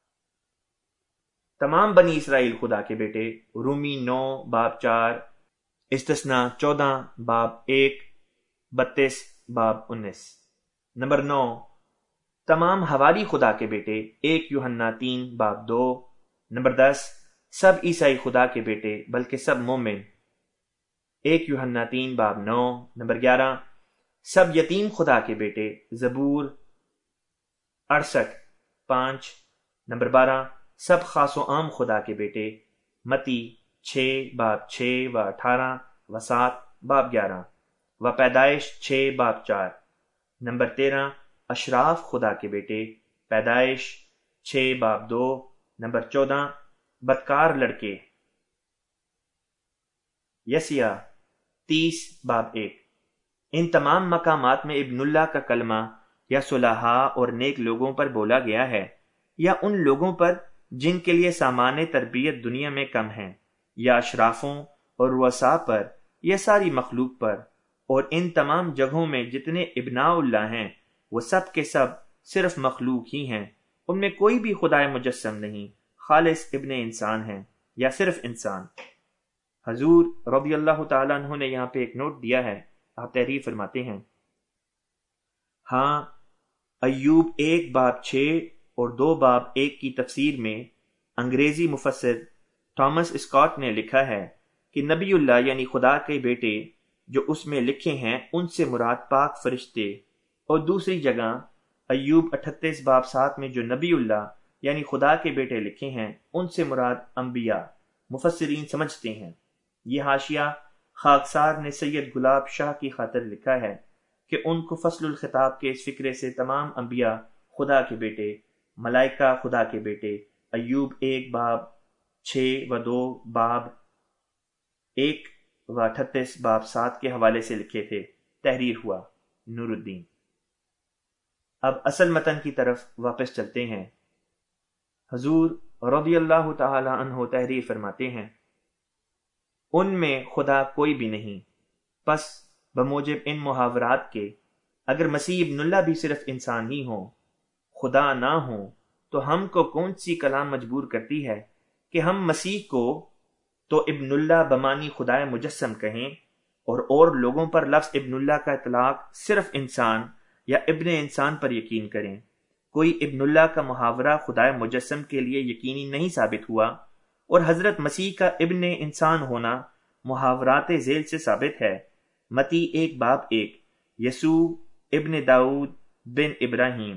تمام بنی اسرائیل خدا کے بیٹے، رومی 9 باب 4، استثناء 14 باب 1، 32 باب 19۔ نمبر 9، تمام حواری خدا کے بیٹے، 1 یوحنا 3 باب 2۔ نمبر 10، سب عیسائی خدا کے بیٹے بلکہ سب مومن، 1 یوحنا 3 باب 9۔ نمبر 11، سب یتیم خدا کے بیٹے، زبور 68 5۔ نمبر 12، سب خاص و عام خدا کے بیٹے، متی 6 باب 6 و 18 و 7 باب 11 و پیدائش 6 باب 4۔ نمبر 13، اشراف خدا کے بیٹے، پیدائش 6 باب 2۔ نمبر 14، بدکار لڑکے، یسیہ 30 باب 1۔ ان تمام مقامات میں ابن اللہ کا کلمہ یا صلحاء اور نیک لوگوں پر بولا گیا ہے، یا ان لوگوں پر جن کے لیے سامان تربیت دنیا میں کم ہیں، یا اشرافوں اور رؤساء پر، یا ساری مخلوق پر۔ اور ان تمام جگہوں میں جتنے ابناء اللہ ہیں وہ سب کے سب صرف مخلوق ہی ہیں، ان میں کوئی بھی خدائے مجسم نہیں، خالص ابن انسان ہیں یا صرف انسان۔ حضور رضی اللہ تعالیٰ عنہ نے یہاں پہ ایک نوٹ دیا ہے، آپ تحریر فرماتے ہیں، ہاں ایوب 1 باب 6 اور 2 باب 1 کی تفسیر میں انگریزی مفسر تھامس اسکاٹ نے لکھا ہے کہ نبی اللہ یعنی خدا کے بیٹے جو اس میں لکھے ہیں ان سے مراد پاک فرشتے، اور دوسری جگہ ایوب 38 باب 7 میں جو نبی اللہ یعنی خدا کے بیٹے لکھے ہیں ان سے مراد انبیاء، مفسرین سمجھتے ہیں۔ یہ حاشیہ خاکسار نے سید گلاب شاہ کی خاطر لکھا ہے کہ ان کو فصل الخطاب کے اس فکرے سے تمام انبیاء خدا کے بیٹے، ملائکہ خدا کے بیٹے، ایوب 1 باب 6 و 2 باب 1 و 38 باب 7 کے حوالے سے لکھے تھے۔ تحریر ہوا نور الدین۔ اب اصل متن کی طرف واپس چلتے ہیں۔ حضور رضی اللہ تعالی عنہ تحریر فرماتے ہیں، ان میں خدا کوئی بھی نہیں، پس بموجب ان محاورات کے اگر مسیح ابن اللہ بھی صرف انسان ہی ہوں، خدا نہ ہوں، تو ہم کو کون سی کلام مجبور کرتی ہے کہ ہم مسیح کو تو ابن اللہ بمانی خدائے مجسم کہیں، اور لوگوں پر لفظ ابن اللہ کا اطلاق صرف انسان یا ابن انسان پر یقین کریں۔ کوئی ابن اللہ کا محاورہ خدائے مجسم کے لیے یقینی نہیں ثابت ہوا، اور حضرت مسیح کا ابن انسان ہونا محاورات ذیل سے ثابت ہے۔ متی 1 باب 1، یسوع ابن داؤد بن ابراہیم۔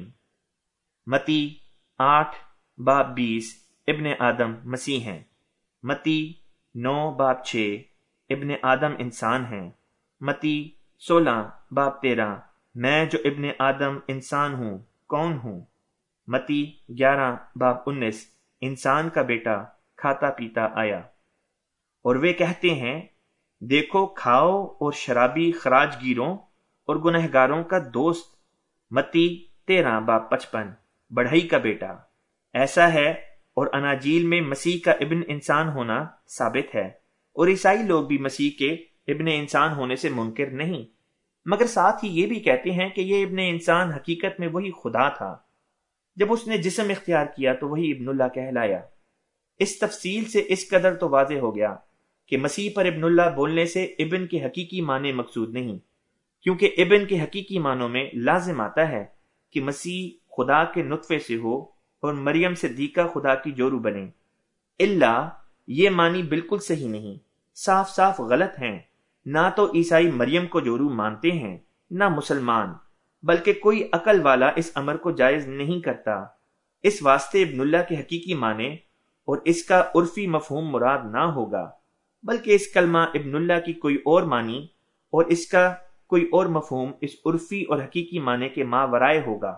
متی 8 باب 20، ابن آدم مسیح ہیں۔ متی 9 باب 6، ابن آدم انسان ہیں۔ متی 16 باب 13، میں جو ابن آدم انسان ہوں کون ہوں؟ متی 11 باب 19، انسان کا بیٹا کھاتا پیتا آیا۔ اور وہ کہتے ہیں، دیکھو کھاؤ اور شرابی خراج گیروں اور گنہگاروں کا دوست۔ متی 13 باب 55، بڑھئی کا بیٹا۔ ایسا ہے، اور اناجیل میں مسیح کا ابن انسان ہونا ثابت ہے، اور عیسائی لوگ بھی مسیح کے ابن انسان ہونے سے منکر نہیں، مگر ساتھ ہی یہ بھی کہتے ہیں کہ یہ ابن انسان حقیقت میں وہی خدا تھا۔ جب اس نے جسم اختیار کیا تو وہی ابن اللہ کہلایا۔ اس تفصیل سے اس قدر تو واضح ہو گیا کہ مسیح پر ابن اللہ بولنے سے ابن کے حقیقی معنی مقصود نہیں، کیونکہ ابن کے حقیقی معنوں میں لازم آتا ہے کہ مسیح خدا کے نطفے سے ہو اور مریم صدیقہ خدا کی جورو بنے۔ الا یہ معنی بالکل صحیح نہیں، صاف صاف غلط ہیں۔ نہ تو عیسائی مریم کو جورو مانتے ہیں، نہ مسلمان، بلکہ کوئی عقل والا اس امر کو جائز نہیں کرتا۔ اس واسطے ابن اللہ کے حقیقی معنی اور اس کا عرفی مفہوم مراد نہ ہوگا، بلکہ اس کلمہ ابن اللہ کی کوئی اور معنی اور اس کا کوئی اور مفہوم اس عرفی اور حقیقی معنی کے ماورائے ہوگا۔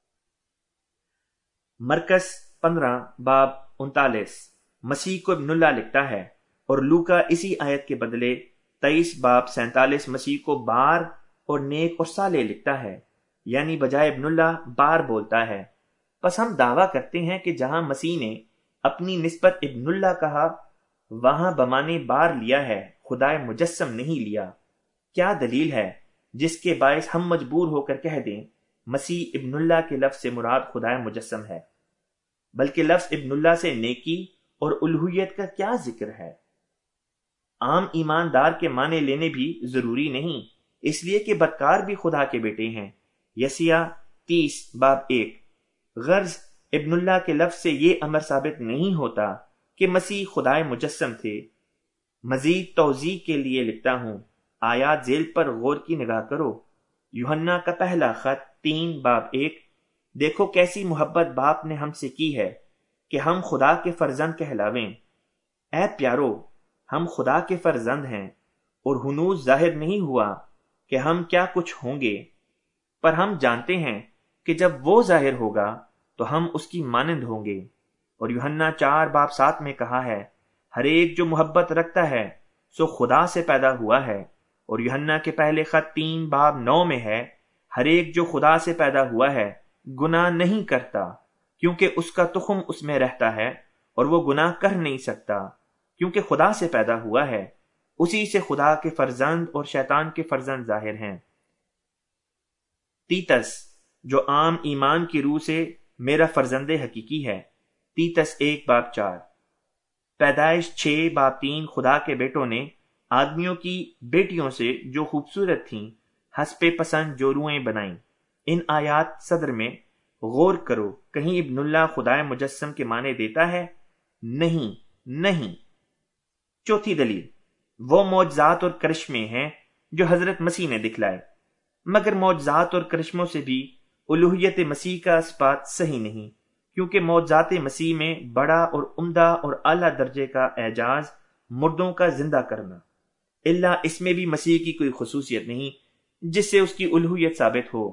مرکز 15 باب 39 مسیح کو ابن اللہ لکھتا ہے، اور لوکا اسی آیت کے بدلے 23 باب 47 مسیح کو بار اور نیک اور صالح لکھتا ہے، یعنی بجائے ابن اللہ بار بولتا ہے۔ پس ہم دعویٰ کرتے ہیں کہ جہاں مسیح نے اپنی نسبت ابن اللہ کہا، وہاں بمانے بار لیا ہے، خدائے مجسم نہیں لیا۔ کیا دلیل ہے جس کے باعث ہم مجبور ہو کر کہہ دیں مسیح ابن اللہ کے لفظ سے مراد خدائے مجسم ہے؟ بلکہ لفظ ابن اللہ سے نیکی اور الوہیت کا کیا ذکر ہے؟ عام ایماندار کے معنی لینے بھی ضروری نہیں، اس لیے کہ بدکار بھی خدا کے بیٹے ہیں۔ یسیہ 30 باب 1۔ غرض ابن اللہ کے لفظ سے یہ امر ثابت نہیں ہوتا کہ مسیح خدائے مجسم تھے۔ مزید توضیح کے لیے لکھتا ہوں، آیات ذیل پر غور کی نگاہ کرو۔ یوحنا کا پہلا خط 3 باب 1۔ دیکھو کیسی محبت باپ نے ہم سے کی ہے کہ ہم خدا کے فرزند کہلاویں۔ اے پیارو، ہم خدا کے فرزند ہیں، اور ہنوز ظاہر نہیں ہوا کہ ہم کیا کچھ ہوں گے، پر ہم جانتے ہیں کہ جب وہ ظاہر ہوگا تو ہم اس کی مانند ہوں گے۔ اور یوحنا 4 باب 7 میں کہا ہے، ہر ایک جو محبت رکھتا ہے سو خدا سے پیدا ہوا ہے۔ اور یوحنا کے پہلے خط 3 باب 9 میں ہے، ہر ایک جو خدا سے پیدا ہوا ہے گناہ نہیں کرتا، کیونکہ اس کا تخم اس میں رہتا ہے، اور وہ گناہ کر نہیں سکتا کیونکہ خدا سے پیدا ہوا ہے۔ اسی سے خدا کے فرزند اور شیطان کے فرزند ظاہر ہیں۔ تیتس، جو عام ایمان کی روح سے میرا فرزند حقیقی ہے۔ تیتس 1 باب 4۔ پیدائش 6 باب 3 خدا کے بیٹوں نے آدمیوں کی بیٹیوں سے جو خوبصورت تھیں حسب پسند جورویں بنائیں۔ ان آیات صدر میں غور کرو، کہیں ابن اللہ خدائے مجسم کے معنی دیتا ہے؟ نہیں۔ چوتھی دلیل، وہ معجزات اور کرشمے ہیں جو حضرت مسیح نے دکھلائے، مگر معجزات اور کرشموں سے بھی الوہیت مسیح کا اثبات صحیح نہیں، کیونکہ معجزات مسیح میں بڑا اور عمدہ اور اعلیٰ درجے کا اعجاز مردوں کا زندہ کرنا، الا اس میں بھی مسیح کی کوئی خصوصیت نہیں جس سے اس کی الوہیت ثابت ہو۔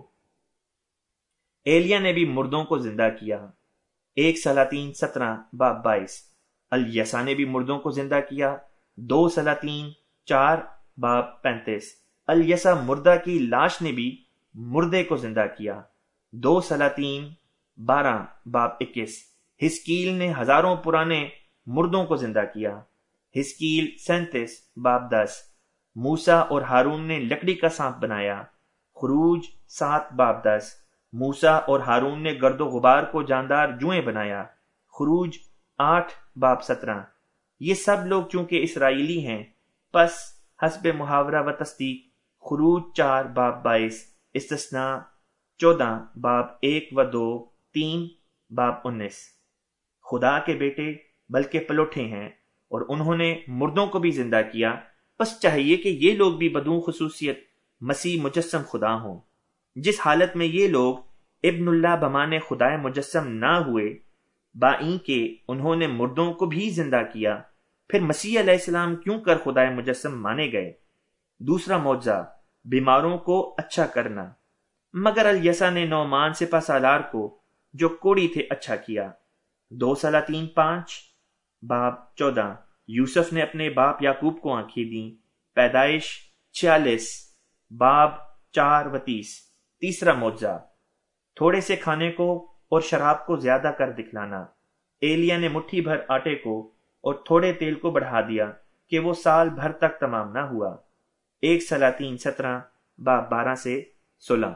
ایلیا نے بھی مردوں کو زندہ کیا، 1 سلاطین 17 باب 22۔ الیسا نے بھی مردوں کو زندہ کیا، 2 سلاطین 4 باب 35۔ الیسا مردہ کی لاش نے بھی مردے کو زندہ کیا، 2 سلاطین 12 باب 21۔ حزقیل نے ہزاروں پرانے مردوں کو زندہ کیا، حزقیل 37 باب 10۔ موسیٰ اور ہارون نے لکڑی کا سانپ بنایا، خروج 7 باب 10۔ موسیٰ اور ہارون نے گرد و غبار کو جاندار جوئیں بنایا، خروج 8 باب 17۔ یہ سب لوگ چونکہ اسرائیلی ہیں، پس حسب محاورہ و تصدیق خروج 4 باب 22، استثناء 14 باب 1 و 2، 3 باب 19۔ خدا کے بیٹے بلکہ پلوٹھے ہیں، اور انہوں نے مردوں کو بھی زندہ کیا، بس چاہیے کہ یہ لوگ بھی بدون خصوصیت مسیح مجسم خدا ہوں۔ جس حالت میں یہ لوگ ابن اللہ بمانے خدائے مجسم نہ ہوئے، بائیں کہ انہوں نے مردوں کو بھی زندہ کیا، پھر مسیح علیہ السلام کیوں کر خدائے مجسم مانے گئے؟ دوسرا معجزہ، بیماروں کو اچھا کرنا، مگر الیسا نے نعمان سپہ سالار کو جو کوڑی تھے اچھا کیا، 2 سلاطین 5 باب 14۔ یوسف نے اپنے باپ یعقوب کو آنکھیں دیں، پیدائش 46 باب 4 و 30۔ تیسرا معجزہ، تھوڑے سے کھانے کو اور شراب کو زیادہ کر دکھلانا۔ ایلیا نے مٹھی بھر آٹے کو اور تھوڑے تیل کو بڑھا دیا کہ وہ سال بھر تک تمام نہ ہوا، 1 سلاطین 17 باب 12 سے 16۔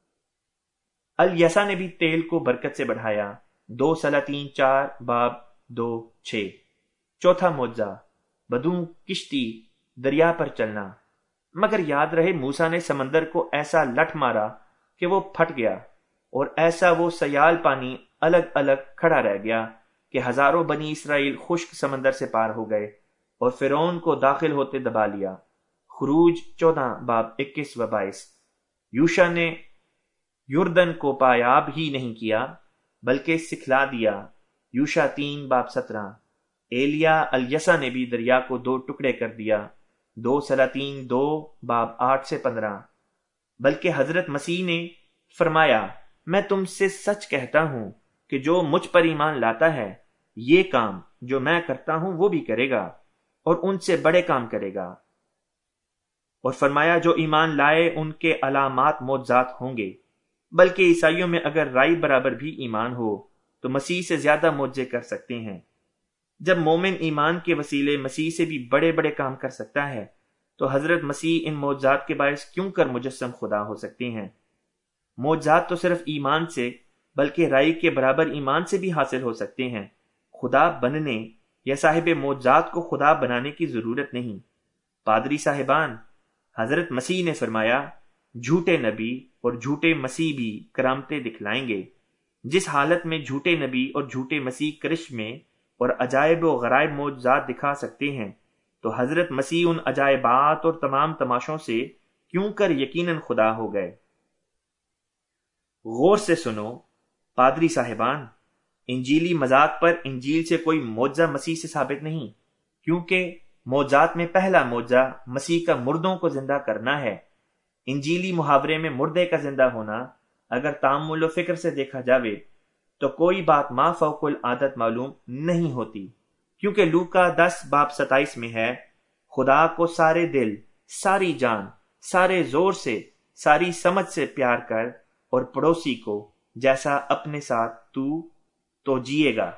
الیسا نے بھی تیل کو برکت سے بڑھایا، 2 سلاطین 4 باب 2 6۔ چوتھا معجزہ، بدوں کشتی دریا پر چلنا، مگر یاد رہے موسیٰ نے سمندر کو ایسا لٹ مارا کہ وہ پھٹ گیا، اور ایسا وہ سیال پانی الگ الگ کھڑا رہ گیا کہ ہزاروں بنی اسرائیل خشک سمندر سے پار ہو گئے، اور فرعون کو داخل ہوتے دبا لیا۔ خروج 14 باب 21 و 22۔ یوشع نے یردن کو پایاب ہی نہیں کیا بلکہ سکھلا دیا، یوشع 3 باب 17۔ ایلیا الیسا نے بھی دریا کو 2 ٹکڑے کر دیا، 2 سلاطین 2 باب 8 سے 15۔ بلکہ حضرت مسیح نے فرمایا، میں تم سے سچ کہتا ہوں کہ جو مجھ پر ایمان لاتا ہے یہ کام جو میں کرتا ہوں وہ بھی کرے گا، اور ان سے بڑے کام کرے گا۔ اور فرمایا جو ایمان لائے ان کے علامات معجزات ہوں گے، بلکہ عیسائیوں میں اگر رائی برابر بھی ایمان ہو تو مسیح سے زیادہ معجزے کر سکتے ہیں۔ جب مومن ایمان کے وسیلے مسیح سے بھی بڑے بڑے کام کر سکتا ہے تو حضرت مسیح ان معجزات کے باعث کیوں کر مجسم خدا ہو سکتے ہیں؟ معجزات تو صرف ایمان سے بلکہ رائی کے برابر ایمان سے بھی حاصل ہو سکتے ہیں۔ خدا بننے یا صاحب معجزات کو خدا بنانے کی ضرورت نہیں۔ پادری صاحبان، حضرت مسیح نے فرمایا، جھوٹے نبی اور جھوٹے مسیح بھی کرامتیں دکھلائیں گے۔ جس حالت میں جھوٹے نبی اور جھوٹے مسیح کرشمے اور عجائب و غرائب معجزات دکھا سکتے ہیں تو حضرت مسیح ان عجائبات اور تمام تماشوں سے کیوں کر یقیناً خدا ہو گئے؟ غور سے سنو پادری صاحبان، انجیلی مذاق پر انجیل سے کوئی معجزہ مسیح سے ثابت نہیں، کیونکہ معجزات میں پہلا معجزہ مسیح کا مردوں کو زندہ کرنا ہے۔ انجیلی محاورے میں مردے کا زندہ ہونا اگر تأمل و فکر سے دیکھا جاوے تو کوئی بات ما فوق العادت معلوم نہیں ہوتی، کیونکہ لوکا 10:27 میں ہے، خدا کو سارے دل، ساری جان، سارے زور سے، ساری سمجھ سے پیار کر اور پڑوسی کو جیسا اپنے ساتھ تو جیے گا۔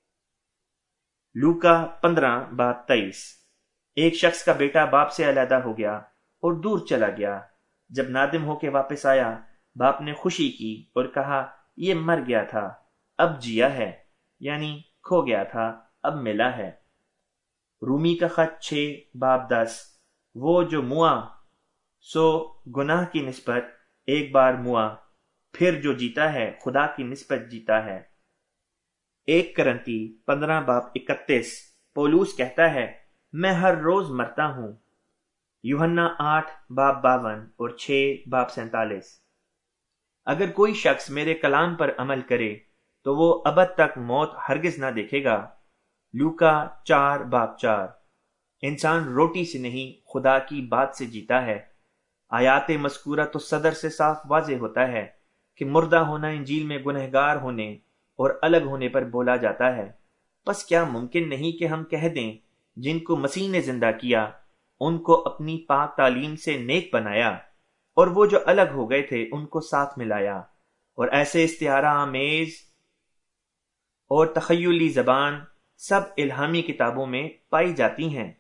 لوکا 15:23۔ ایک شخص کا بیٹا باپ سے علیحدہ ہو گیا اور دور چلا گیا۔ جب نادم ہو کے واپس آیا، باپ نے خوشی کی اور کہا، یہ مر گیا تھا اب جیا ہے، یعنی کھو گیا تھا اب ملا ہے۔ رومی کا خط 6:10۔ وہ جو موا سو گناہ کی نسبت ایک بار موا، پھر جو جیتا ہے خدا کی نسبت جیتا ہے۔ 1 کرنتی 15:31۔ پولوس کہتا ہے، میں ہر روز مرتا ہوں۔ یوحنا 8:52 اور 6:47۔ اگر کوئی شخص میرے کلام پر عمل کرے تو وہ ابد تک موت ہرگز نہ دیکھے گا۔ لوکا 4:4۔ انسان روٹی سے نہیں خدا کی بات سے جیتا ہے۔ آیات مذکورہ تو صدر سے صاف واضح ہوتا ہے کہ مردہ ہونا انجیل میں گنہگار ہونے اور الگ ہونے پر بولا جاتا ہے۔ پس کیا ممکن نہیں کہ ہم کہہ دیں جن کو مسیح نے زندہ کیا ان کو اپنی پاک تعلیم سے نیک بنایا، اور وہ جو الگ ہو گئے تھے ان کو ساتھ ملایا؟ اور ایسے استعارہ آمیز اور تخیلی زبان سب الہامی کتابوں میں پائی جاتی ہیں۔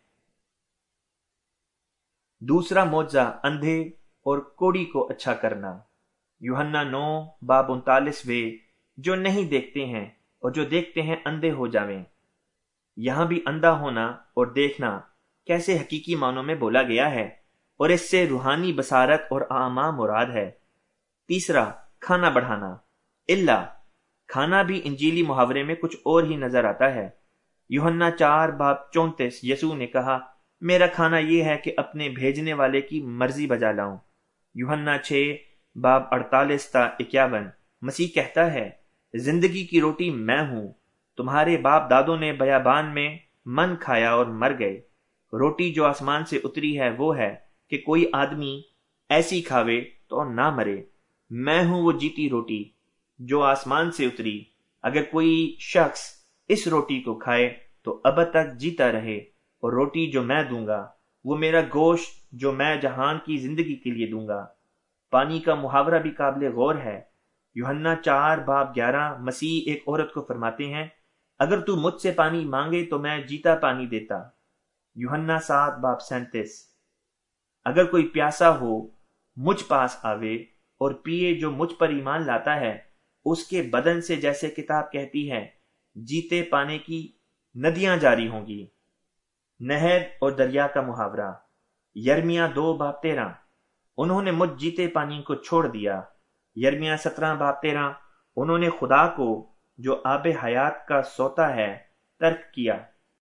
دوسرا معجزہ اندھے اور کوڑی کو اچھا کرنا۔ یوحنا 9:39۔ جو نہیں دیکھتے ہیں اور جو دیکھتے ہیں اندھے ہو جاویں۔ یہاں بھی اندھا ہونا اور دیکھنا کیسے حقیقی معنوں میں بولا گیا ہے، اور اس سے روحانی بصارت اور اعمى مراد ہے۔ تیسرا، کھانا بڑھانا۔ اللہ کھانا بھی انجیلی محاورے میں کچھ اور ہی نظر آتا ہے۔ یوحنا 4:34۔ یسوع نے کہا، میرا کھانا یہ ہے کہ اپنے بھیجنے والے کی مرضی بجا لاؤں۔ یوحنا 6:48 تا 51۔ مسیح کہتا ہے، زندگی کی روٹی میں ہوں۔ تمہارے باپ دادوں نے بیابان میں من کھایا اور مر گئے۔ روٹی جو آسمان سے اتری ہے وہ ہے کہ کوئی آدمی ایسی کھاوے تو نہ مرے۔ میں ہوں وہ جیتی روٹی جو آسمان سے اتری۔ اگر کوئی شخص اس روٹی کو کھائے تو ابد تک جیتا رہے، اور روٹی جو میں دوں گا وہ میرا گوشت جو میں جہان کی زندگی کے لیے دوں گا۔ پانی کا محاورہ بھی قابل غور ہے۔ یوحنا 4:11۔ مسیح ایک عورت کو فرماتے ہیں، اگر تو مجھ سے پانی مانگے تو میں جیتا پانی دیتا۔ یوحنا 7:37۔ اگر کوئی پیاسا ہو مجھ پاس آوے اور پیے، جو مجھ پر ایمان لاتا ہے اس کے بدن سے، جیسے کتاب کہتی ہے، جیتے پانے کی ندیاں جاری ہوں گی۔ نہر اور دریا کا محاورہ۔ یرمیہ 2:13۔ انہوں نے مجھ جیتے پانی کو چھوڑ دیا۔ یرمیہ 17:13۔ انہوں نے خدا کو جو آب حیات کا سوتا ہے ترک کیا۔